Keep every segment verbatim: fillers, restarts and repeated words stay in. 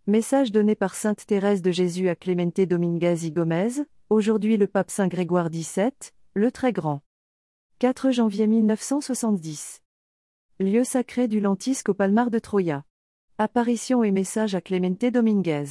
Message donné par Sainte Thérèse de Jésus à Clemente Dominguez y Gómez, aujourd'hui le pape Saint Grégoire dix-sept, le Très Grand. quatre janvier mille neuf cent soixante-dix. Lieu sacré du lentisque au Palmar de Troya. Apparition et message à Clemente Dominguez.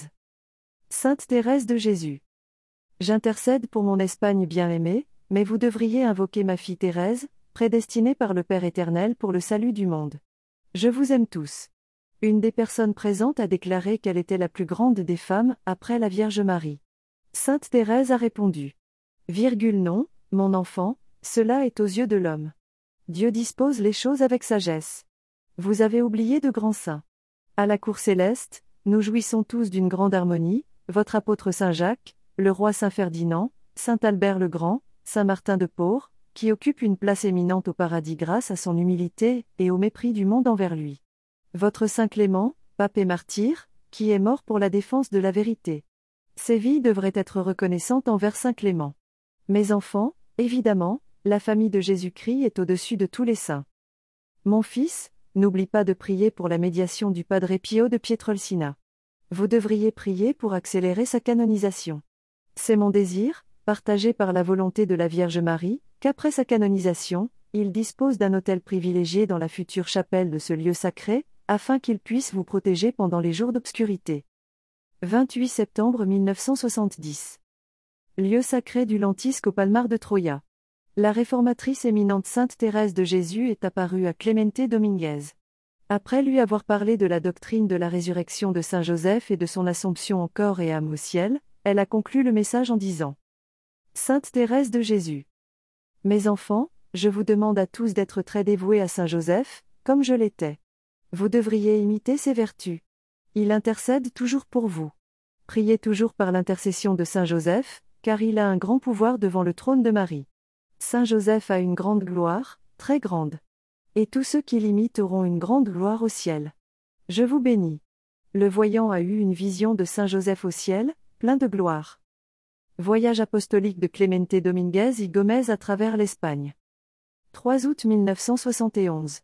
Sainte Thérèse de Jésus. J'intercède pour mon Espagne bien-aimée, mais vous devriez invoquer ma fille Thérèse, prédestinée par le Père éternel pour le salut du monde. Je vous aime tous. Une des personnes présentes a déclaré qu'elle était la plus grande des femmes, après la Vierge Marie. Sainte Thérèse a répondu. Virgule non, mon enfant, cela est aux yeux de l'homme. Dieu dispose les choses avec sagesse. Vous avez oublié de grands saints. À la cour céleste, nous jouissons tous d'une grande harmonie, votre apôtre Saint Jacques, le roi Saint Ferdinand, Saint Albert le Grand, Saint Martin de Porres, qui occupe une place éminente au paradis grâce à son humilité et au mépris du monde envers lui. Votre Saint Clément, pape et martyr, qui est mort pour la défense de la vérité. Ces vies devraient être reconnaissantes envers Saint Clément. Mes enfants, évidemment, la famille de Jésus-Christ est au-dessus de tous les saints. Mon fils, n'oublie pas de prier pour la médiation du Padre Pio de Pietrelcina. Vous devriez prier pour accélérer sa canonisation. C'est mon désir, partagé par la volonté de la Vierge Marie, qu'après sa canonisation, il dispose d'un autel privilégié dans la future chapelle de ce lieu sacré, afin qu'il puisse vous protéger pendant les jours d'obscurité. vingt-huit septembre mille neuf cent soixante-dix. Lieu sacré du lentisque au Palmar de Troya. La réformatrice éminente Sainte Thérèse de Jésus est apparue à Clemente Dominguez. Après lui avoir parlé de la doctrine de la résurrection de Saint Joseph et de son assomption en corps et âme au ciel, elle a conclu le message en disant. Sainte Thérèse de Jésus. Mes enfants, je vous demande à tous d'être très dévoués à Saint Joseph, comme je l'étais. Vous devriez imiter ses vertus. Il intercède toujours pour vous. Priez toujours par l'intercession de Saint Joseph, car il a un grand pouvoir devant le trône de Marie. Saint Joseph a une grande gloire, très grande. Et tous ceux qui l'imitent auront une grande gloire au ciel. Je vous bénis. Le voyant a eu une vision de Saint Joseph au ciel, plein de gloire. Voyage apostolique de Clemente Dominguez y Gómez à travers l'Espagne. trois août mille neuf cent soixante et onze.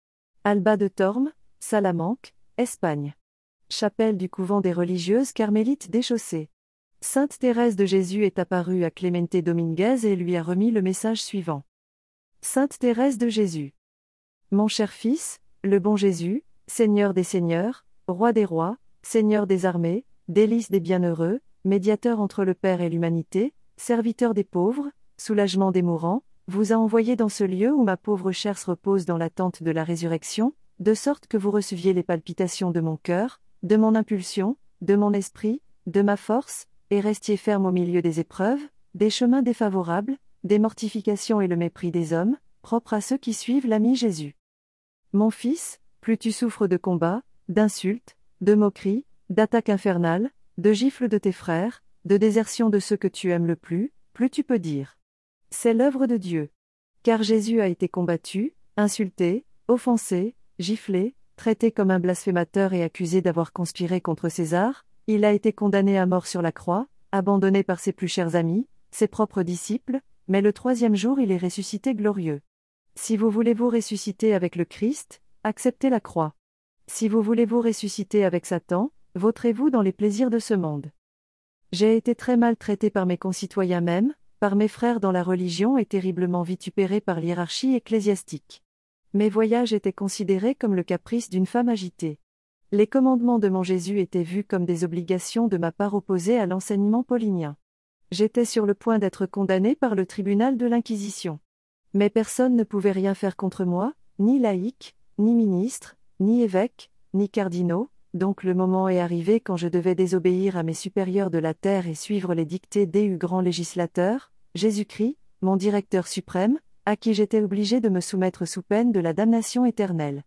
Alba de Tormes, Salamanque, Espagne. Chapelle du couvent des religieuses carmélites déchaussées. Sainte Thérèse de Jésus est apparue à Clemente Dominguez et lui a remis le message suivant. Sainte Thérèse de Jésus. Mon cher fils, le bon Jésus, Seigneur des seigneurs, Roi des rois, Seigneur des armées, délice des bienheureux, médiateur entre le Père et l'humanité, serviteur des pauvres, soulagement des mourants, vous a envoyé dans ce lieu où ma pauvre chair se repose dans l'attente de la résurrection, de sorte que vous receviez les palpitations de mon cœur, de mon impulsion, de mon esprit, de ma force, et restiez ferme au milieu des épreuves, des chemins défavorables, des mortifications et le mépris des hommes, propres à ceux qui suivent l'ami Jésus. Mon fils, plus tu souffres de combats, d'insultes, de moqueries, d'attaques infernales, de gifles de tes frères, de désertion de ceux que tu aimes le plus, plus tu peux dire. C'est l'œuvre de Dieu. Car Jésus a été combattu, insulté, offensé, giflé, traité comme un blasphémateur et accusé d'avoir conspiré contre César, il a été condamné à mort sur la croix, abandonné par ses plus chers amis, ses propres disciples, mais le troisième jour il est ressuscité glorieux. Si vous voulez vous ressusciter avec le Christ, acceptez la croix. Si vous voulez vous ressusciter avec Satan, vautrez-vous dans les plaisirs de ce monde. J'ai été très mal traité par mes concitoyens même, par mes frères dans la religion et terriblement vitupéré par l'hiérarchie ecclésiastique. Mes voyages étaient considérés comme le caprice d'une femme agitée. Les commandements de mon Jésus étaient vus comme des obligations de ma part opposées à l'enseignement paulinien. J'étais sur le point d'être condamné par le tribunal de l'Inquisition. Mais personne ne pouvait rien faire contre moi, ni laïcs, ni ministres, ni évêques, ni cardinaux, donc le moment est arrivé quand je devais désobéir à mes supérieurs de la terre et suivre les dictées du grand législateur, Jésus-Christ, mon directeur suprême, à qui j'étais obligé de me soumettre sous peine de la damnation éternelle.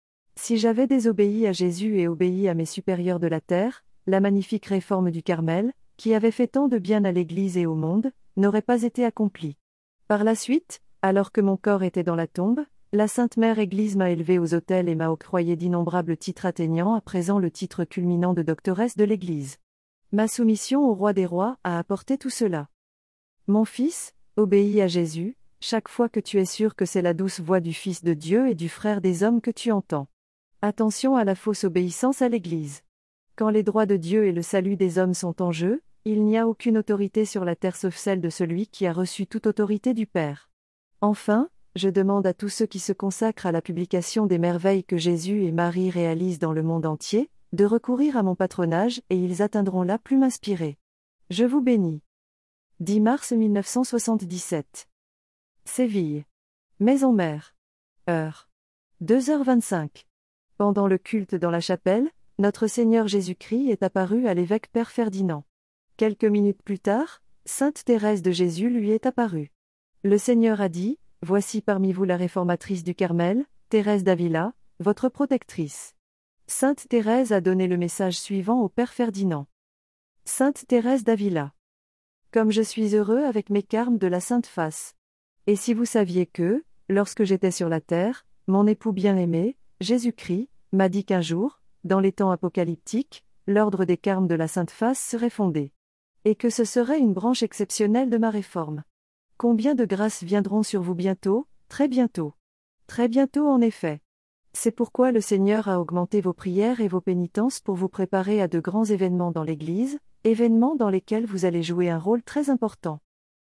Si j'avais désobéi à Jésus et obéi à mes supérieurs de la terre, la magnifique réforme du Carmel, qui avait fait tant de bien à l'Église et au monde, n'aurait pas été accomplie. Par la suite, alors que mon corps était dans la tombe, la Sainte Mère Église m'a élevé aux autels et m'a octroyé d'innombrables titres atteignant à présent le titre culminant de doctoresse de l'Église. Ma soumission au Roi des rois a apporté tout cela. Mon fils, obéis à Jésus, chaque fois que tu es sûr que c'est la douce voix du Fils de Dieu et du Frère des hommes que tu entends. Attention à la fausse obéissance à l'Église. Quand les droits de Dieu et le salut des hommes sont en jeu, il n'y a aucune autorité sur la terre sauf celle de celui qui a reçu toute autorité du Père. Enfin, je demande à tous ceux qui se consacrent à la publication des merveilles que Jésus et Marie réalisent dans le monde entier, de recourir à mon patronage et ils atteindront la plume inspirée. Je vous bénis. dix mars mille neuf cent soixante-dix-sept. Séville. Maison Mère. Heure. deux heures vingt-cinq. Pendant le culte dans la chapelle, notre Seigneur Jésus-Christ est apparu à l'évêque Père Ferdinand. Quelques minutes plus tard, Sainte Thérèse de Jésus lui est apparue. Le Seigneur a dit, « Voici parmi vous la réformatrice du Carmel, Thérèse d'Avila, votre protectrice. » Sainte Thérèse a donné le message suivant au Père Ferdinand. Sainte Thérèse d'Avila. Comme je suis heureux avec mes carmes de la Sainte Face. Et si vous saviez que, lorsque j'étais sur la terre, mon époux bien-aimé, Jésus-Christ, m'a dit qu'un jour, dans les temps apocalyptiques, l'ordre des carmes de la Sainte Face serait fondé. Et que ce serait une branche exceptionnelle de ma réforme. Combien de grâces viendront sur vous bientôt, très bientôt. Très bientôt en effet. C'est pourquoi le Seigneur a augmenté vos prières et vos pénitences pour vous préparer à de grands événements dans l'Église, événements dans lesquels vous allez jouer un rôle très important.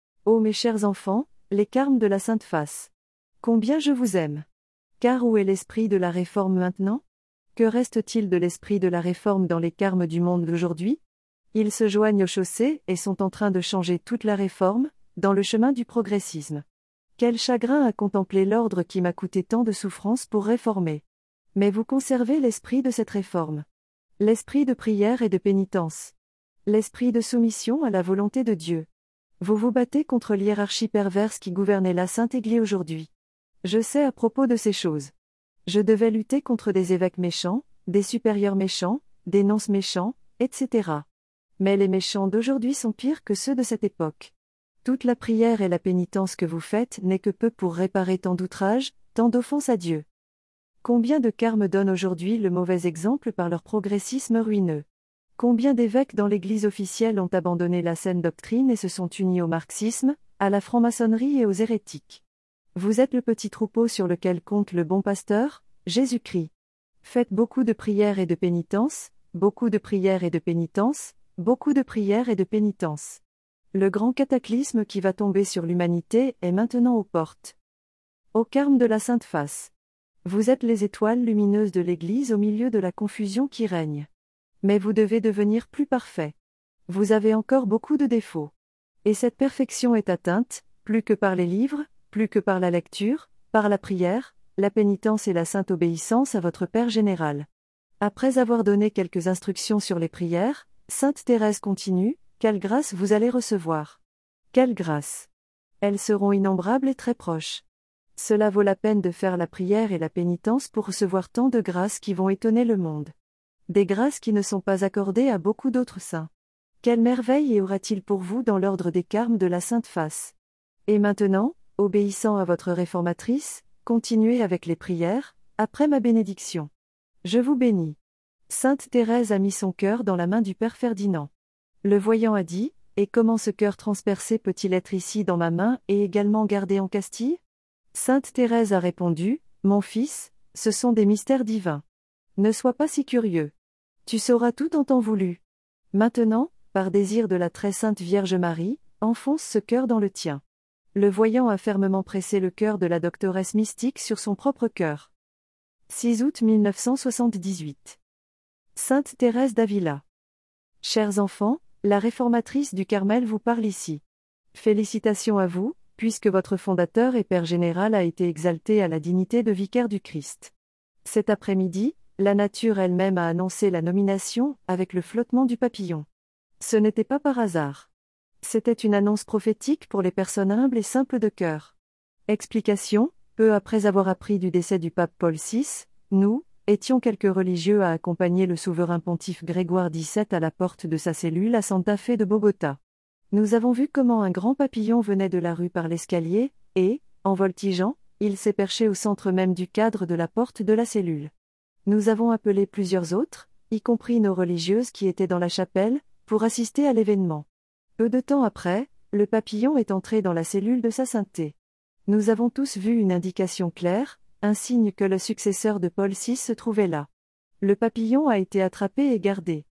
Ô mes chers enfants, les carmes de la Sainte Face. Combien je vous aime. Car où est l'esprit de la réforme maintenant ? Que reste-t-il de l'esprit de la réforme dans les carmes du monde d'aujourd'hui ? Ils se joignent aux chaussées et sont en train de changer toute la réforme, dans le chemin du progressisme. Quel chagrin à contempler l'ordre qui m'a coûté tant de souffrances pour réformer. Mais vous conservez l'esprit de cette réforme. L'esprit de prière et de pénitence. L'esprit de soumission à la volonté de Dieu. Vous vous battez contre l'hiérarchie perverse qui gouvernait la Sainte Église aujourd'hui. Je sais à propos de ces choses. Je devais lutter contre des évêques méchants, des supérieurs méchants, des nonces méchants, et cetera. Mais les méchants d'aujourd'hui sont pires que ceux de cette époque. Toute la prière et la pénitence que vous faites n'est que peu pour réparer tant d'outrages, tant d'offenses à Dieu. Combien de carmes donnent aujourd'hui le mauvais exemple par leur progressisme ruineux. Combien d'évêques dans l'Église officielle ont abandonné la saine doctrine et se sont unis au marxisme, à la franc-maçonnerie et aux hérétiques. Vous êtes le petit troupeau sur lequel compte le bon pasteur, Jésus-Christ. Faites beaucoup de prières et de pénitence, beaucoup de prières et de pénitence, beaucoup de prières et de pénitence. Le grand cataclysme qui va tomber sur l'humanité est maintenant aux portes. Ô carmes de la Sainte Face. Vous êtes les étoiles lumineuses de l'Église au milieu de la confusion qui règne. Mais vous devez devenir plus parfait. Vous avez encore beaucoup de défauts. Et cette perfection est atteinte, plus que par les livres, plus que par la lecture, par la prière, la pénitence et la sainte obéissance à votre Père général. Après avoir donné quelques instructions sur les prières, Sainte Thérèse continue, « Quelle grâce vous allez recevoir. Quelle grâce. Elles seront innombrables et très proches. Cela vaut la peine de faire la prière et la pénitence pour recevoir tant de grâces qui vont étonner le monde. Des grâces qui ne sont pas accordées à beaucoup d'autres saints. Quelle merveille y aura-t-il pour vous dans l'ordre des carmes de la Sainte Face. Et maintenant, obéissant à votre réformatrice, continuez avec les prières, après ma bénédiction. Je vous bénis. Sainte Thérèse a mis son cœur dans la main du Père Ferdinand. Le voyant a dit, « Et comment ce cœur transpercé peut-il être ici dans ma main et également gardé en Castille ?» Sainte Thérèse a répondu, « Mon fils, ce sont des mystères divins. Ne sois pas si curieux. Tu sauras tout en temps voulu. Maintenant, par désir de la très sainte Vierge Marie, enfonce ce cœur dans le tien. » Le voyant a fermement pressé le cœur de la doctoresse mystique sur son propre cœur. six août mille neuf cent soixante-dix-huit. Sainte Thérèse d'Avila. Chers enfants, la réformatrice du Carmel vous parle ici. Félicitations à vous, puisque votre fondateur et Père général a été exalté à la dignité de vicaire du Christ. Cet après-midi, la nature elle-même a annoncé la nomination, avec le flottement du papillon. Ce n'était pas par hasard. C'était une annonce prophétique pour les personnes humbles et simples de cœur. Explication, peu après avoir appris du décès du pape Paul six, nous, étions quelques religieux à accompagner le souverain pontife Grégoire dix-sept à la porte de sa cellule à Santa Fe de Bogota. Nous avons vu comment un grand papillon venait de la rue par l'escalier, et, en voltigeant, il s'est perché au centre même du cadre de la porte de la cellule. Nous avons appelé plusieurs autres, y compris nos religieuses qui étaient dans la chapelle, pour assister à l'événement. Peu de temps après, le papillon est entré dans la cellule de sa sainteté. Nous avons tous vu une indication claire, un signe que le successeur de Paul six se trouvait là. Le papillon a été attrapé et gardé.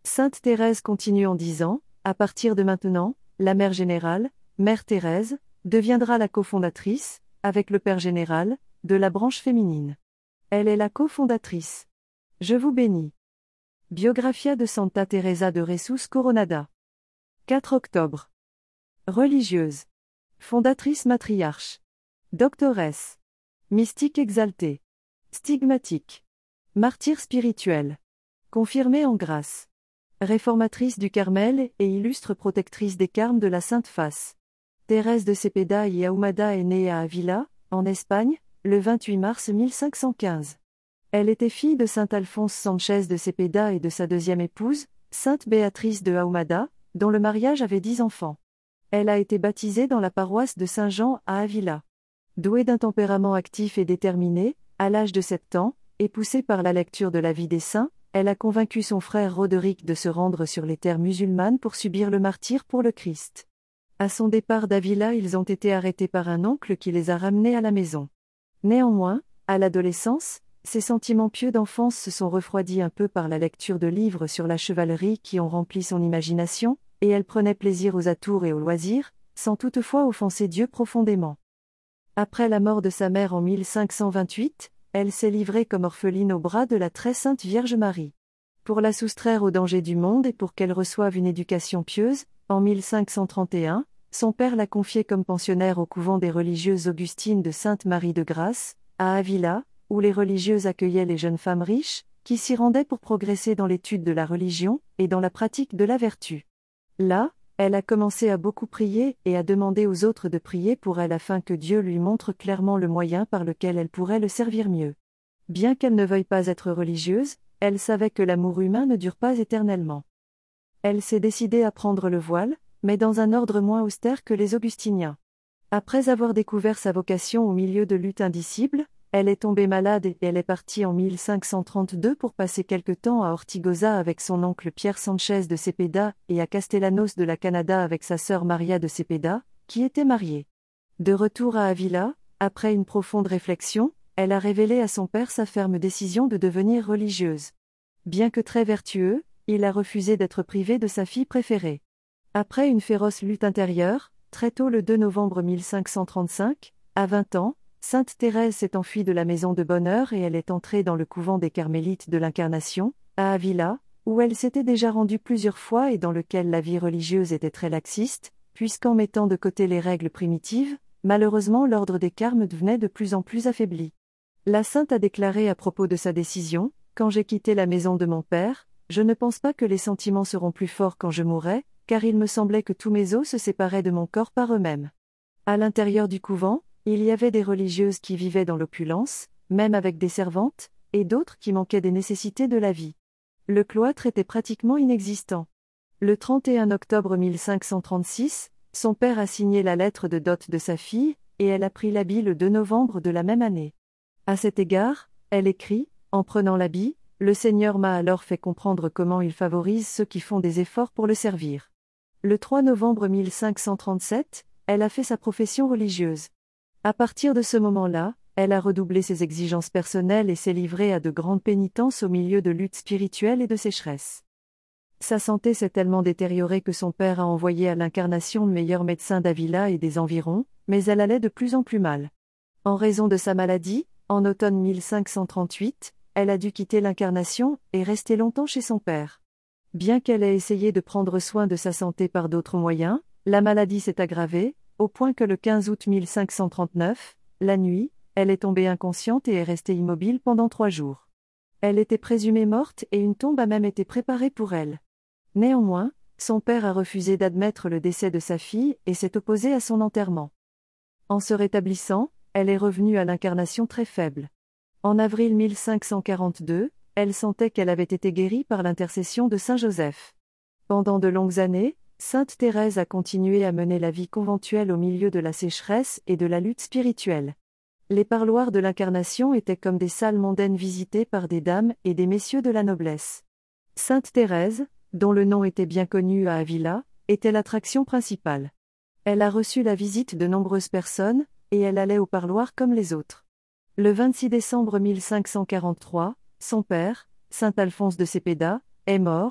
Sainte Thérèse continue en disant, à partir de maintenant, la Mère Générale, Mère Thérèse, deviendra la cofondatrice, avec le Père Général, de la branche féminine. Elle est la cofondatrice. Je vous bénis. Biographia de Santa Teresa de Jesus Coronada. quatre octobre. Religieuse. Fondatrice matriarche. Doctoresse. Mystique exaltée. Stigmatique. Martyr spirituel. Confirmée en grâce. Réformatrice du Carmel et illustre protectrice des Carmes de la Sainte Face. Thérèse de Cepeda y Ahumada est née à Avila, en Espagne, le vingt-huit mars mille cinq cent quinze. Elle était fille de saint Alphonse Sanchez de Cepeda et de sa deuxième épouse, sainte Béatrice de Ahumada, dont le mariage avait dix enfants. Elle a été baptisée dans la paroisse de Saint-Jean à Avila. Douée d'un tempérament actif et déterminé, à l'âge de sept ans, et poussée par la lecture de la vie des saints, elle a convaincu son frère Roderick de se rendre sur les terres musulmanes pour subir le martyre pour le Christ. À son départ d'Avila, ils ont été arrêtés par un oncle qui les a ramenés à la maison. Néanmoins, à l'adolescence, ses sentiments pieux d'enfance se sont refroidis un peu par la lecture de livres sur la chevalerie qui ont rempli son imagination, et elle prenait plaisir aux atours et aux loisirs, sans toutefois offenser Dieu profondément. Après la mort de sa mère en mille cinq cent vingt-huit, elle s'est livrée comme orpheline aux bras de la très sainte Vierge Marie. Pour la soustraire aux dangers du monde et pour qu'elle reçoive une éducation pieuse, en mille cinq cent trente et un, son père l'a confiée comme pensionnaire au couvent des religieuses augustines de Sainte-Marie de Grâce, à Avila, où les religieuses accueillaient les jeunes femmes riches, qui s'y rendaient pour progresser dans l'étude de la religion et dans la pratique de la vertu. Là, elle a commencé à beaucoup prier et à demander aux autres de prier pour elle afin que Dieu lui montre clairement le moyen par lequel elle pourrait le servir mieux. Bien qu'elle ne veuille pas être religieuse, elle savait que l'amour humain ne dure pas éternellement. Elle s'est décidée à prendre le voile, mais dans un ordre moins austère que les augustiniens. Après avoir découvert sa vocation au milieu de luttes indicibles, elle est tombée malade et elle est partie en mille cinq cent trente-deux pour passer quelque temps à Ortigoza avec son oncle Pierre Sanchez de Cepeda et à Castellanos de la Canada avec sa sœur Maria de Cepeda, qui était mariée. De retour à Avila, après une profonde réflexion, elle a révélé à son père sa ferme décision de devenir religieuse. Bien que très vertueux, il a refusé d'être privé de sa fille préférée. Après une féroce lutte intérieure, très tôt le deux novembre mille cinq cent trente-cinq, à vingt ans, Sainte Thérèse s'est enfuie de la maison de bonne heure et elle est entrée dans le couvent des Carmélites de l'Incarnation, à Avila, où elle s'était déjà rendue plusieurs fois et dans lequel la vie religieuse était très laxiste, puisqu'en mettant de côté les règles primitives, malheureusement l'ordre des Carmes devenait de plus en plus affaibli. La sainte a déclaré à propos de sa décision, « Quand j'ai quitté la maison de mon père, je ne pense pas que les sentiments seront plus forts quand je mourrai, car il me semblait que tous mes os se séparaient de mon corps par eux-mêmes. » À l'intérieur du couvent, il y avait des religieuses qui vivaient dans l'opulence, même avec des servantes, et d'autres qui manquaient des nécessités de la vie. Le cloître était pratiquement inexistant. Le trente et un octobre mille cinq cent trente-six, son père a signé la lettre de dot de sa fille, et elle a pris l'habit le deux novembre de la même année. À cet égard, elle écrit, en prenant l'habit, le Seigneur m'a alors fait comprendre comment il favorise ceux qui font des efforts pour le servir. Le trois novembre mille cinq cent trente-sept, elle a fait sa profession religieuse. À partir de ce moment-là, elle a redoublé ses exigences personnelles et s'est livrée à de grandes pénitences au milieu de luttes spirituelles et de sécheresse. Sa santé s'est tellement détériorée que son père a envoyé à l'Incarnation le meilleur médecin d'Avila et des environs, mais elle allait de plus en plus mal. En raison de sa maladie, en automne mille cinq cent trente-huit, elle a dû quitter l'Incarnation et rester longtemps chez son père. Bien qu'elle ait essayé de prendre soin de sa santé par d'autres moyens, la maladie s'est aggravée, au point que le quinze août mille cinq cent trente-neuf, la nuit, elle est tombée inconsciente et est restée immobile pendant trois jours. Elle était présumée morte et une tombe a même été préparée pour elle. Néanmoins, son père a refusé d'admettre le décès de sa fille et s'est opposé à son enterrement. En se rétablissant, elle est revenue à l'Incarnation très faible. En avril mille cinq cent quarante-deux, elle sentait qu'elle avait été guérie par l'intercession de Saint Joseph. Pendant de longues années, Sainte Thérèse a continué à mener la vie conventuelle au milieu de la sécheresse et de la lutte spirituelle. Les parloirs de l'Incarnation étaient comme des salles mondaines visitées par des dames et des messieurs de la noblesse. Sainte Thérèse, dont le nom était bien connu à Avila, était l'attraction principale. Elle a reçu la visite de nombreuses personnes, et elle allait au parloir comme les autres. Le vingt-six décembre mille cinq cent quarante-trois, son père, saint Alphonse de Cepeda, est mort,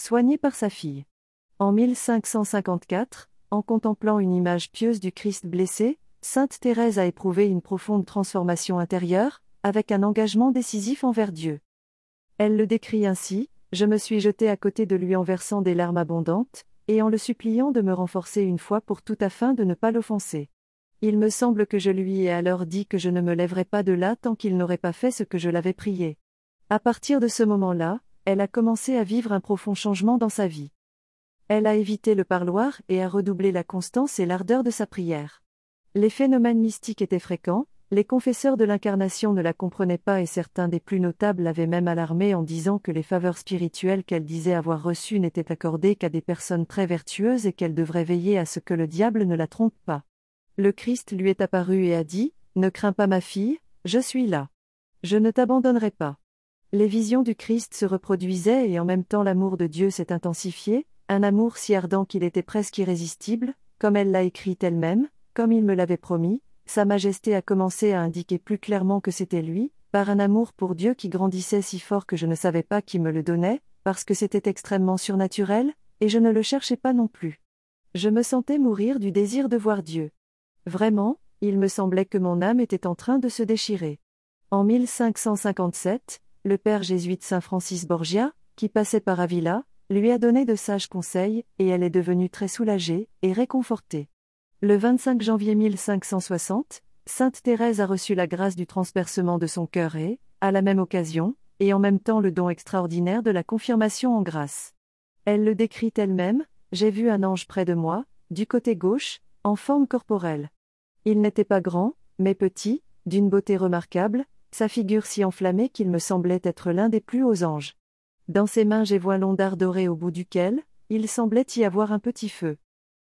soignée par sa fille. En mille cinq cent cinquante-quatre, en contemplant une image pieuse du Christ blessé, Sainte Thérèse a éprouvé une profonde transformation intérieure, avec un engagement décisif envers Dieu. Elle le décrit ainsi: « Je me suis jetée à côté de lui en versant des larmes abondantes, et en le suppliant de me renforcer une fois pour toutes afin de ne pas l'offenser. Il me semble que je lui ai alors dit que je ne me lèverais pas de là tant qu'il n'aurait pas fait ce que je l'avais prié. » À partir de ce moment-là, elle a commencé à vivre un profond changement dans sa vie. Elle a évité le parloir et a redoublé la constance et l'ardeur de sa prière. Les phénomènes mystiques étaient fréquents, les confesseurs de l'incarnation ne la comprenaient pas et certains des plus notables l'avaient même alarmée en disant que les faveurs spirituelles qu'elle disait avoir reçues n'étaient accordées qu'à des personnes très vertueuses et qu'elle devrait veiller à ce que le diable ne la trompe pas. Le Christ lui est apparu et a dit: « Ne crains pas ma fille, je suis là. Je ne t'abandonnerai pas. » Les visions du Christ se reproduisaient et en même temps l'amour de Dieu s'est intensifié, un amour si ardent qu'il était presque irrésistible, comme elle l'a écrit elle-même, comme il me l'avait promis. Sa Majesté a commencé à indiquer plus clairement que c'était lui, par un amour pour Dieu qui grandissait si fort que je ne savais pas qui me le donnait, parce que c'était extrêmement surnaturel, et je ne le cherchais pas non plus. Je me sentais mourir du désir de voir Dieu. Vraiment, il me semblait que mon âme était en train de se déchirer. En mille cinq cent cinquante-sept, le père jésuite Saint Francis Borgia, qui passait par Avila, lui a donné de sages conseils, et elle est devenue très soulagée et réconfortée. Le vingt-cinq janvier mille cinq cent soixante, Sainte Thérèse a reçu la grâce du transpercement de son cœur et, à la même occasion, et en même temps le don extraordinaire de la confirmation en grâce. Elle le décrit elle-même: « J'ai vu un ange près de moi, du côté gauche, en forme corporelle. Il n'était pas grand, mais petit, d'une beauté remarquable, sa figure si enflammée qu'il me semblait être l'un des plus hauts anges. Dans ses mains j'ai vu un long dard doré au bout duquel, il semblait y avoir un petit feu.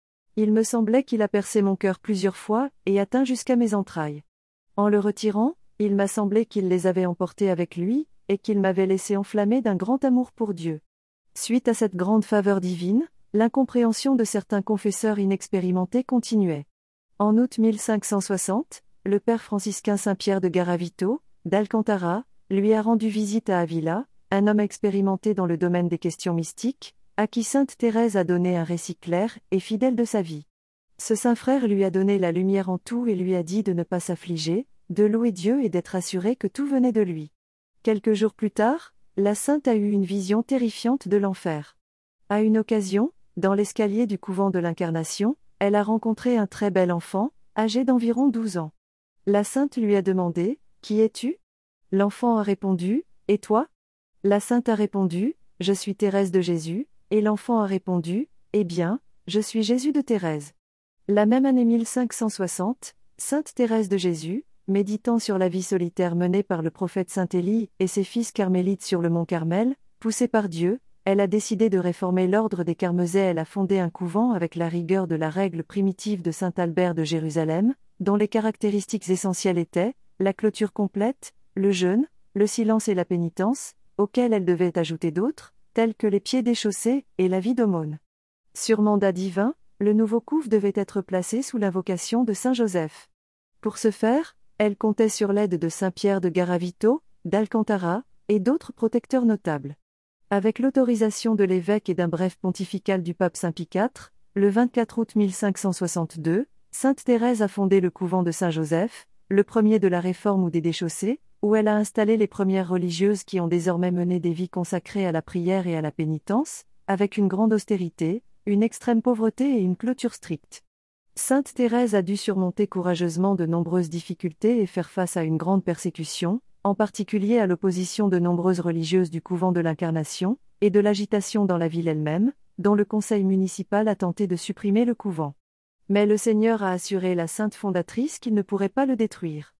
Il me semblait qu'il a percé mon cœur plusieurs fois, et atteint jusqu'à mes entrailles. En le retirant, il m'a semblé qu'il les avait emportés avec lui, et qu'il m'avait laissé enflammé d'un grand amour pour Dieu. » Suite à cette grande faveur divine, l'incompréhension de certains confesseurs inexpérimentés continuait. En août mille cinq cent soixante, le père franciscain Saint-Pierre de Garavito, d'Alcantara, lui a rendu visite à Avila, un homme expérimenté dans le domaine des questions mystiques, à qui Sainte Thérèse a donné un récit clair et fidèle de sa vie. Ce saint frère lui a donné la lumière en tout et lui a dit de ne pas s'affliger, de louer Dieu et d'être assuré que tout venait de lui. Quelques jours plus tard, la sainte a eu une vision terrifiante de l'enfer. À une occasion, dans l'escalier du couvent de l'Incarnation, elle a rencontré un très bel enfant, âgé d'environ douze ans. La sainte lui a demandé: « Qui es-tu » L'enfant a répondu: « Et toi » La sainte a répondu: « Je suis Thérèse de Jésus », et l'enfant a répondu: « Eh bien, je suis Jésus de Thérèse. » La même année mille cinq cent soixante, Sainte Thérèse de Jésus, méditant sur la vie solitaire menée par le prophète Saint Élie et ses fils carmélites sur le mont Carmel, poussée par Dieu, elle a décidé de réformer l'ordre des Carmésais. Elle a fondé un couvent avec la rigueur de la règle primitive de Saint Albert de Jérusalem, dont les caractéristiques essentielles étaient la clôture complète, le jeûne, le silence et la pénitence, auxquels elle devait ajouter d'autres, tels que les pieds déchaussés et la vie d'aumône. Sur mandat divin, le nouveau couvent devait être placé sous l'invocation de Saint Joseph. Pour ce faire, elle comptait sur l'aide de Saint Pierre de Garavito, d'Alcantara, et d'autres protecteurs notables. Avec l'autorisation de l'évêque et d'un bref pontifical du pape Saint Pie quatre, le vingt-quatre août mille cinq cent soixante-deux, Sainte Thérèse a fondé le couvent de Saint-Joseph, le premier de la Réforme ou des Déchaussés, où elle a installé les premières religieuses qui ont désormais mené des vies consacrées à la prière et à la pénitence, avec une grande austérité, une extrême pauvreté et une clôture stricte. Sainte Thérèse a dû surmonter courageusement de nombreuses difficultés et faire face à une grande persécution, en particulier à l'opposition de nombreuses religieuses du couvent de l'Incarnation, et de l'agitation dans la ville elle-même, dont le conseil municipal a tenté de supprimer le couvent. Mais le Seigneur a assuré la sainte fondatrice qu'il ne pourrait pas le détruire.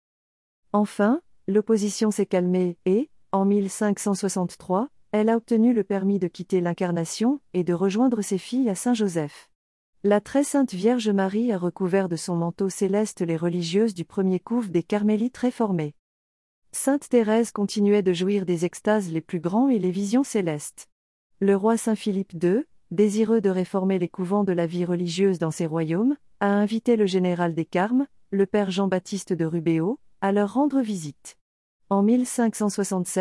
Enfin, l'opposition s'est calmée et, en mille cinq cent soixante-trois, elle a obtenu le permis de quitter l'Incarnation et de rejoindre ses filles à Saint-Joseph. La très sainte Vierge Marie a recouvert de son manteau céleste les religieuses du premier couvent des Carmélites réformés. Sainte Thérèse continuait de jouir des extases les plus grands et les visions célestes. Le roi Saint Philippe deux, désireux de réformer les couvents de la vie religieuse dans ses royaumes, a invité le général des Carmes, le père Jean-Baptiste de Rubéo, à leur rendre visite. En mille cinq cent soixante-sept,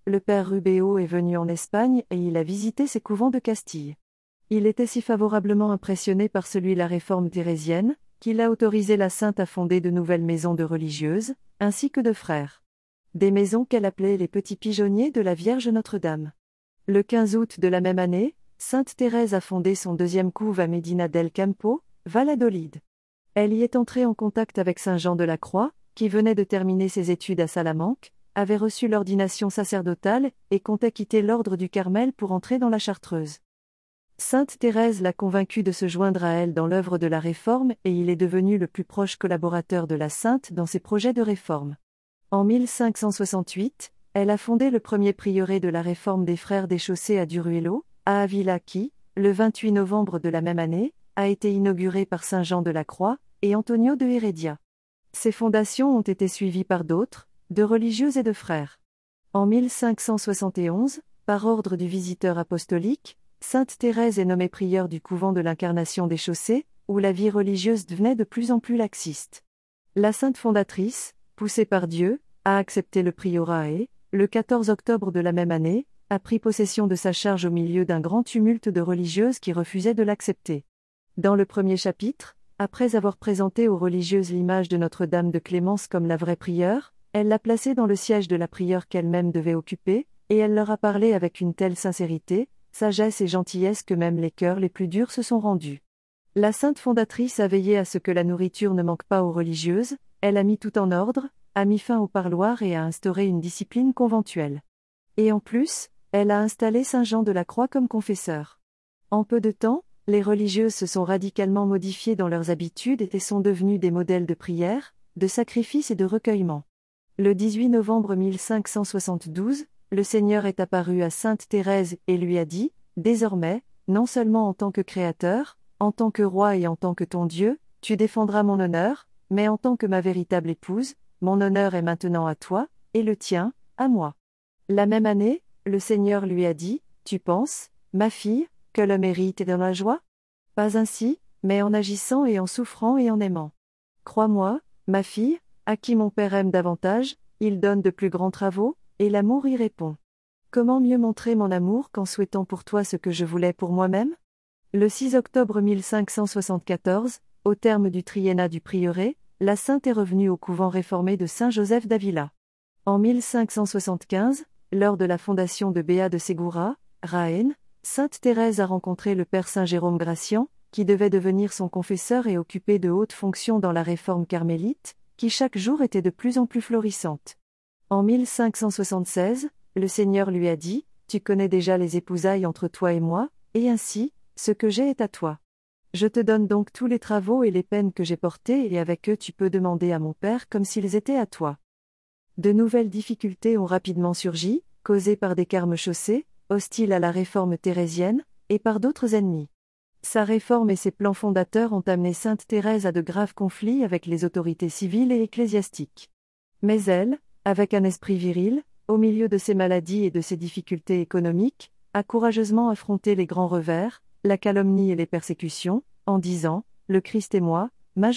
le père Rubeo est venu en Espagne et il a visité ses couvents de Castille. Il était si favorablement impressionné par celui de la réforme thérésienne, qu'il a autorisé la sainte à fonder de nouvelles maisons de religieuses, ainsi que de frères. Des maisons qu'elle appelait les petits pigeonniers de la Vierge Notre-Dame. Le quinze août de la même année, sainte Thérèse a fondé son deuxième couve à Medina del Campo, Valladolid. Elle y est entrée en contact avec saint Jean de la Croix, qui venait de terminer ses études à Salamanque, avait reçu l'ordination sacerdotale et comptait quitter l'ordre du Carmel pour entrer dans la Chartreuse. Sainte Thérèse l'a convaincu de se joindre à elle dans l'œuvre de la réforme et il est devenu le plus proche collaborateur de la sainte dans ses projets de réforme. En mille cinq cent soixante-huit, elle a fondé le premier prieuré de la réforme des Frères des Chaussées à Duruelo, à Avila qui, le vingt-huit novembre de la même année, a été inauguré par saint Jean de la Croix et Antonio de Heredia. Ces fondations ont été suivies par d'autres, de religieux et de frères. En mille cinq cent soixante et onze, par ordre du visiteur apostolique, sainte Thérèse est nommée prieure du couvent de l'Incarnation des Chaussées, où la vie religieuse devenait de plus en plus laxiste. La sainte fondatrice, poussée par Dieu, a accepté le priorat et, le quatorze octobre de la même année, a pris possession de sa charge au milieu d'un grand tumulte de religieuses qui refusaient de l'accepter. Dans le premier chapitre, après avoir présenté aux religieuses l'image de Notre-Dame de Clémence comme la vraie prieure, elle l'a placée dans le siège de la prieure qu'elle-même devait occuper, et elle leur a parlé avec une telle sincérité, sagesse et gentillesse que même les cœurs les plus durs se sont rendus. La sainte fondatrice a veillé à ce que la nourriture ne manque pas aux religieuses, elle a mis tout en ordre, a mis fin au parloir et a instauré une discipline conventuelle. Et en plus, elle a installé saint Jean de la Croix comme confesseur. En peu de temps, les religieuses se sont radicalement modifiées dans leurs habitudes et sont devenues des modèles de prière, de sacrifice et de recueillement. Le dix-huit novembre mille cinq cent soixante-douze, le Seigneur est apparu à sainte Thérèse et lui a dit, « Désormais, non seulement en tant que Créateur, en tant que Roi et en tant que ton Dieu, tu défendras mon honneur, mais en tant que ma véritable épouse, mon honneur est maintenant à toi, et le tien, à moi. » La même année, le Seigneur lui a dit, « Tu penses, ma fille, que l'homme hérite dans la joie ? Pas ainsi, mais en agissant et en souffrant et en aimant. Crois-moi, ma fille, à qui mon Père aime davantage, il donne de plus grands travaux, et l'amour y répond. Comment mieux montrer mon amour qu'en souhaitant pour toi ce que je voulais pour moi-même ? » Le six octobre mille cinq cent soixante-quatorze, au terme du triennat du prieuré, la sainte est revenue au couvent réformé de Saint-Joseph d'Avila. En mille cinq cent soixante-quinze, lors de la fondation de Béat de Segura, Jaén, sainte Thérèse a rencontré le père Saint Jérôme Gracian, qui devait devenir son confesseur et occuper de hautes fonctions dans la réforme carmélite, qui chaque jour était de plus en plus florissante. En mille cinq cent soixante-seize, le Seigneur lui a dit, « Tu connais déjà les épousailles entre toi et moi, et ainsi, ce que j'ai est à toi. Je te donne donc tous les travaux et les peines que j'ai portés et avec eux tu peux demander à mon Père comme s'ils étaient à toi. » De nouvelles difficultés ont rapidement surgi, causées par des carmes chaussés, hostiles à la réforme thérésienne, et par d'autres ennemis. Sa réforme et ses plans fondateurs ont amené sainte Thérèse à de graves conflits avec les autorités civiles et ecclésiastiques. Mais elle, avec un esprit viril, au milieu de ses maladies et de ses difficultés économiques, a courageusement affronté les grands revers, la calomnie et les persécutions, en disant « Le Christ et moi, majorité ».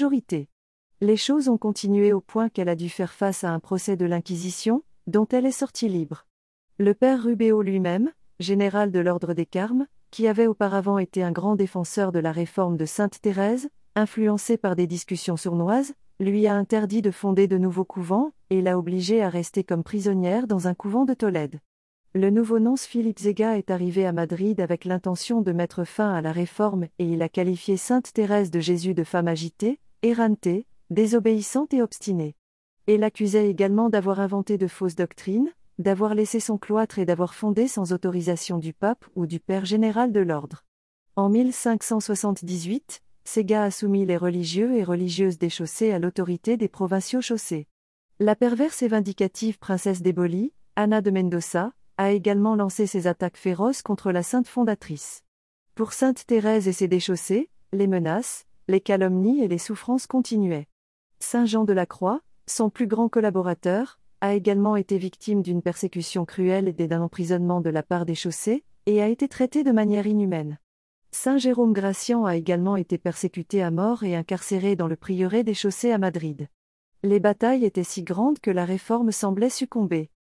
Les choses ont continué au point qu'elle a dû faire face à un procès de l'Inquisition, dont elle est sortie libre. Le père Rubeo lui-même, général de l'ordre des Carmes, qui avait auparavant été un grand défenseur de la réforme de sainte Thérèse, influencé par des discussions sournoises, lui a interdit de fonder de nouveaux couvents, et l'a obligée à rester comme prisonnière dans un couvent de Tolède. Le nouveau nonce Philippe Zega est arrivé à Madrid avec l'intention de mettre fin à la réforme et il a qualifié sainte Thérèse de Jésus de femme agitée, éreintée, désobéissante et obstinée. Et l'accusait également d'avoir inventé de fausses doctrines, d'avoir laissé son cloître et d'avoir fondé sans autorisation du pape ou du père général de l'ordre. En mille cinq cent soixante-dix-huit, Zega a soumis les religieux et religieuses des chaussées à l'autorité des provinciaux chaussés. La perverse et vindicative princesse d'Éboli, Anna de Mendoza, a également lancé ses attaques féroces contre la sainte fondatrice. Pour sainte Thérèse et ses déchaussés, les menaces, les calomnies et les souffrances continuaient. Saint Jean de la Croix, son plus grand collaborateur, a également été victime d'une persécution cruelle et d'un emprisonnement de la part des chaussés, et a été traité de manière inhumaine. Saint Jérôme Gracian a également été persécuté à mort et incarcéré dans le prieuré des chaussées à Madrid. Les batailles étaient si grandes que la réforme semblait succomber.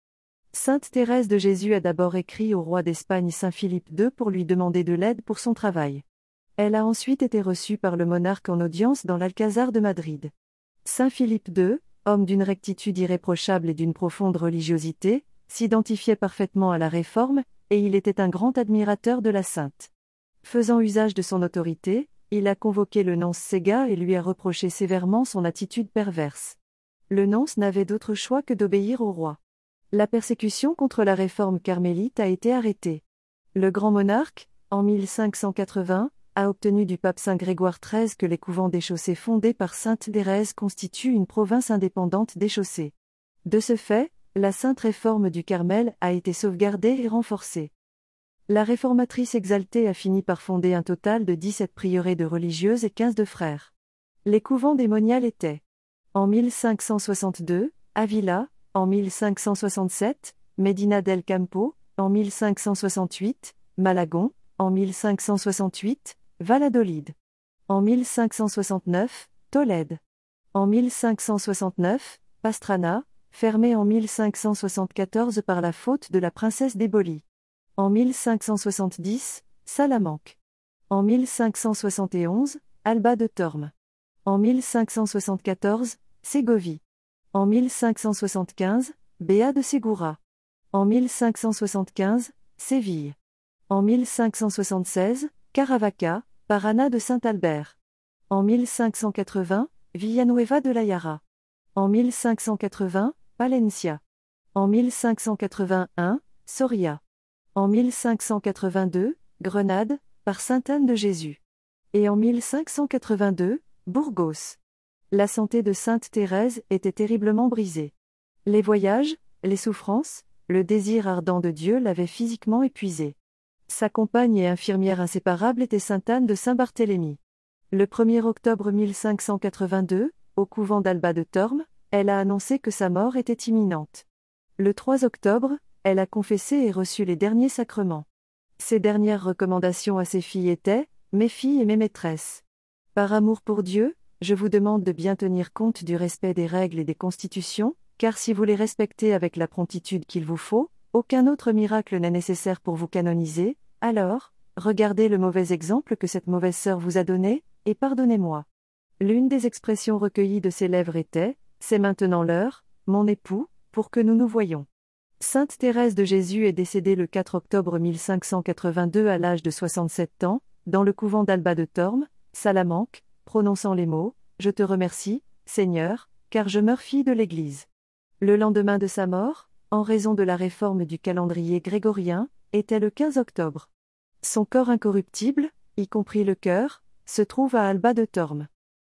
Sainte Thérèse de Jésus a d'abord écrit au roi d'Espagne Saint Philippe deux pour lui demander de l'aide pour son travail. Elle a ensuite été reçue par le monarque en audience dans l'Alcazar de Madrid. Saint Philippe deux, homme d'une rectitude irréprochable et d'une profonde religiosité, s'identifiait parfaitement à la Réforme, et il était un grand admirateur de la sainte. Faisant usage de son autorité, il a convoqué le nonce Sega et lui a reproché sévèrement son attitude perverse. Le nonce n'avait d'autre choix que d'obéir au roi. La persécution contre la Réforme carmélite a été arrêtée. Le grand monarque, en mille cinq cent quatre-vingts, a obtenu du pape Saint Grégoire treize que les couvents déchaussés fondés par Sainte Thérèse constituent une province indépendante déchaussée. De ce fait, la sainte réforme du Carmel a été sauvegardée et renforcée. La réformatrice exaltée a fini par fonder un total de dix-sept prieurés de religieuses et quinze de frères. Les couvents des moniales étaient en mille cinq cent soixante-deux, Avila, en mille cinq cent soixante-sept, Medina del Campo, en mille cinq cent soixante-huit, Malagon, en mille cinq cent soixante-huit, Valladolid. En mille cinq cent soixante-neuf, Tolède. En mille cinq cent soixante-neuf, Pastrana, fermée en mille cinq cent soixante-quatorze par la faute de la princesse d'Éboli. En mille cinq cent soixante-dix, Salamanque. En mille cinq cent soixante et onze, Alba de Tormes. En mille cinq cent soixante-quatorze, Ségovie. En mille cinq cent soixante-quinze, Béat de Ségura. En mille cinq cent soixante-quinze, Séville. En mille cinq cent soixante-seize, Caravaca, Paraná de Saint-Albert. En mille cinq cent quatre-vingts, Villanueva de la Yara. En mille cinq cent quatre-vingts, Palencia. En mille cinq cent quatre-vingt-un, Soria. En mille cinq cent quatre-vingt-deux, Grenade, par Sainte-Anne de Jésus. Et en mille cinq cent quatre-vingt-deux, Burgos. La santé de Sainte Thérèse était terriblement brisée. Les voyages, les souffrances, le désir ardent de Dieu l'avaient physiquement épuisée. Sa compagne et infirmière inséparable était Sainte Anne de Saint-Barthélemy. Le premier octobre mille cinq cent quatre-vingt-deux, au couvent d'Alba de Tormes, elle a annoncé que sa mort était imminente. Le trois octobre, elle a confessé et reçu les derniers sacrements. Ses dernières recommandations à ses filles étaient « Mes filles et mes maîtresses. Par amour pour Dieu, je vous demande de bien tenir compte du respect des règles et des constitutions, car si vous les respectez avec la promptitude qu'il vous faut, aucun autre miracle n'est nécessaire pour vous canoniser, alors, regardez le mauvais exemple que cette mauvaise sœur vous a donné, et pardonnez-moi. » L'une des expressions recueillies de ses lèvres était « C'est maintenant l'heure, mon époux, pour que nous nous voyions. » Sainte Thérèse de Jésus est décédée le quatre octobre mille cinq cent quatre-vingt-deux à l'âge de soixante-sept ans, dans le couvent d'Alba de Tormes, Salamanque, prononçant les mots « Je te remercie, Seigneur, car je meurs fille de l'Église. » Le lendemain de sa mort, en raison de la réforme du calendrier grégorien, était le quinze octobre. Son corps incorruptible, y compris le cœur, se trouve à Alba de Tormes.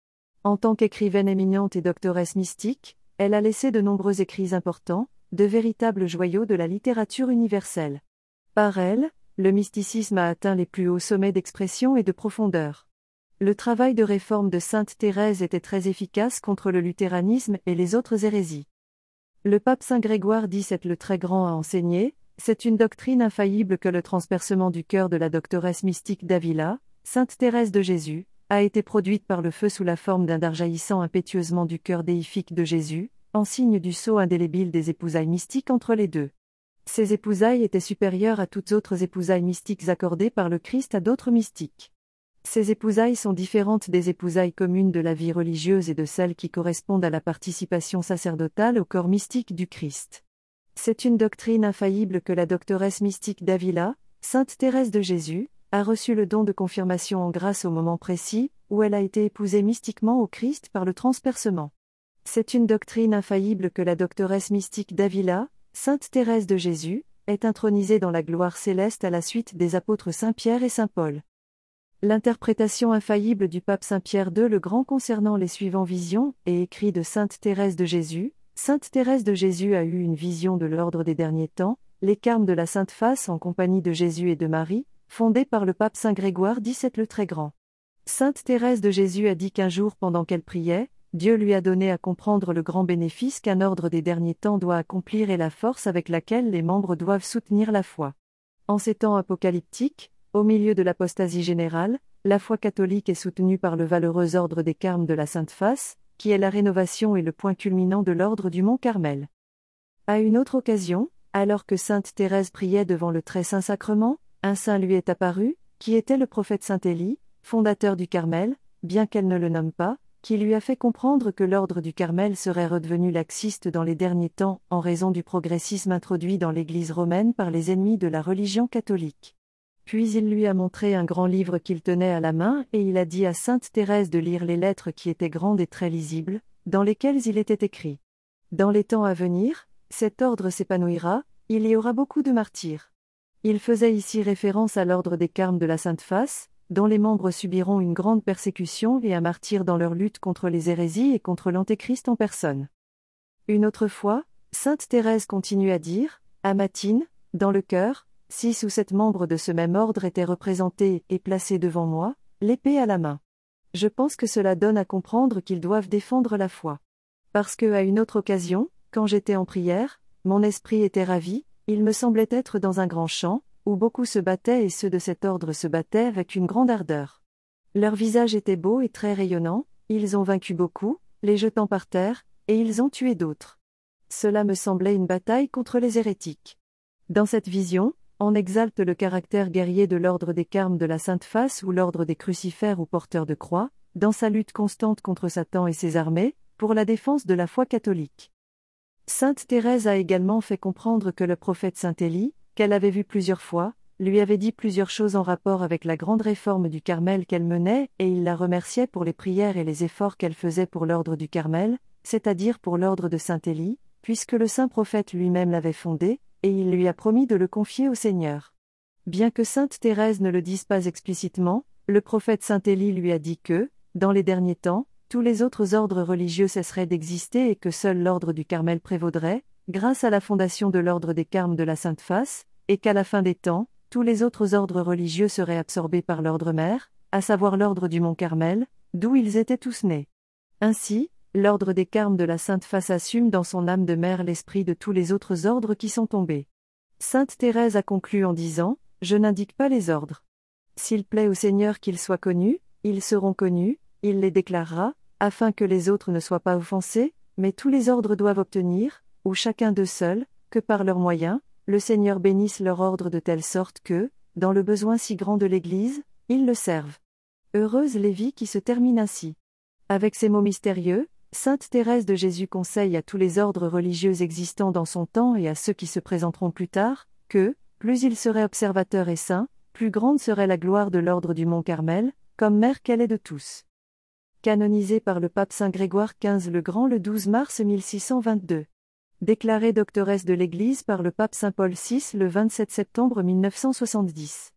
En tant qu'écrivaine éminente et doctoresse mystique, elle a laissé de nombreux écrits importants, de véritables joyaux de la littérature universelle. Par elle, le mysticisme a atteint les plus hauts sommets d'expression et de profondeur. Le travail de réforme de Sainte Thérèse était très efficace contre le luthéranisme et les autres hérésies. Le pape Saint Grégoire dix-sept le Très Grand a enseigné « C'est une doctrine infaillible que le transpercement du cœur de la doctoresse mystique d'Avila, Sainte Thérèse de Jésus, a été produite par le feu sous la forme d'un dard jaillissant impétueusement du cœur déifique de Jésus, en signe du sceau indélébile des épousailles mystiques entre les deux. Ces épousailles étaient supérieures à toutes autres épousailles mystiques accordées par le Christ à d'autres mystiques. Ces épousailles sont différentes des épousailles communes de la vie religieuse et de celles qui correspondent à la participation sacerdotale au corps mystique du Christ. C'est une doctrine infaillible que la doctoresse mystique d'Avila, Sainte Thérèse de Jésus, a reçu le don de confirmation en grâce au moment précis, où elle a été épousée mystiquement au Christ par le transpercement. C'est une doctrine infaillible que la doctoresse mystique d'Avila, Sainte Thérèse de Jésus, est intronisée dans la gloire céleste à la suite des apôtres Saint Pierre et Saint Paul. L'interprétation infaillible du pape Saint Pierre deux le Grand concernant les suivants visions et écrits de Sainte Thérèse de Jésus. Sainte Thérèse de Jésus a eu une vision de l'ordre des derniers temps, les carmes de la Sainte Face en compagnie de Jésus et de Marie, fondée par le pape Saint Grégoire dix-sept le Très Grand. Sainte Thérèse de Jésus a dit qu'un jour pendant qu'elle priait, Dieu lui a donné à comprendre le grand bénéfice qu'un ordre des derniers temps doit accomplir et la force avec laquelle les membres doivent soutenir la foi. En ces temps apocalyptiques, au milieu de l'apostasie générale, la foi catholique est soutenue par le valeureux ordre des Carmes de la Sainte Face, qui est la rénovation et le point culminant de l'ordre du Mont Carmel. À une autre occasion, Alors que sainte Thérèse priait devant le très saint sacrement, un saint lui est apparu, qui était le prophète saint Élie, fondateur du Carmel, bien qu'elle ne le nomme pas, qui lui a fait comprendre que l'ordre du Carmel serait redevenu laxiste dans les derniers temps en raison du progressisme introduit dans l'Église romaine par les ennemis de la religion catholique. Puis il lui a montré un grand livre qu'il tenait à la main et il a dit à sainte Thérèse de lire les lettres qui étaient grandes et très lisibles, dans lesquelles il était écrit. Dans les temps à venir, cet ordre s'épanouira, il y aura beaucoup de martyrs. Il faisait ici référence à l'ordre des Carmes de la Sainte Face, dont les membres subiront une grande persécution et un martyre dans leur lutte contre les hérésies et contre l'Antéchrist en personne. Une autre fois, sainte Thérèse continue à dire, à Matine, dans le cœur, six ou sept membres de ce même ordre étaient représentés et placés devant moi, l'épée à la main. Je pense que cela donne à comprendre qu'ils doivent défendre la foi. Parce que à une autre occasion, quand j'étais en prière, mon esprit était ravi, il me semblait être dans un grand champ, où beaucoup se battaient et ceux de cet ordre se battaient avec une grande ardeur. Leur visage était beau et très rayonnant, ils ont vaincu beaucoup, les jetant par terre, et ils ont tué d'autres. Cela me semblait une bataille contre les hérétiques. Dans cette vision, on exalte le caractère guerrier de l'ordre des Carmes de la Sainte Face ou l'ordre des crucifères ou porteurs de croix, dans sa lutte constante contre Satan et ses armées, pour la défense de la foi catholique. Sainte Thérèse a également fait comprendre que le prophète saint Élie, qu'elle avait vu plusieurs fois, lui avait dit plusieurs choses en rapport avec la grande réforme du Carmel qu'elle menait et il la remerciait pour les prières et les efforts qu'elle faisait pour l'ordre du Carmel, c'est-à-dire pour l'ordre de saint Élie, puisque le saint prophète lui-même l'avait fondé, et il lui a promis de le confier au Seigneur. Bien que sainte Thérèse ne le dise pas explicitement, le prophète saint Élie lui a dit que, dans les derniers temps, tous les autres ordres religieux cesseraient d'exister et que seul l'ordre du Carmel prévaudrait, grâce à la fondation de l'ordre des Carmes de la Sainte Face, et qu'à la fin des temps, tous les autres ordres religieux seraient absorbés par l'ordre mère, à savoir l'ordre du mont Carmel, d'où ils étaient tous nés. Ainsi, l'ordre des Carmes de la Sainte Face assume dans son âme de mère l'esprit de tous les autres ordres qui sont tombés. Sainte Thérèse a conclu en disant, « Je n'indique pas les ordres. S'il plaît au Seigneur qu'ils soient connus, ils seront connus, il les déclarera, afin que les autres ne soient pas offensés, mais tous les ordres doivent obtenir, ou chacun d'eux seul, que par leurs moyens, le Seigneur bénisse leur ordre de telle sorte que, dans le besoin si grand de l'Église, ils le servent. » Heureuse les vies qui se terminent ainsi. Avec ces mots mystérieux, sainte Thérèse de Jésus conseille à tous les ordres religieux existants dans son temps et à ceux qui se présenteront plus tard, que, plus ils seraient observateurs et saints, plus grande serait la gloire de l'ordre du mont Carmel, comme mère qu'elle est de tous. Canonisée par le pape Saint Grégoire quinze le Grand le douze mars mille six cent vingt-deux. Déclarée doctoresse de l'Église par le pape Saint Paul six le vingt-sept septembre mille neuf cent soixante-dix.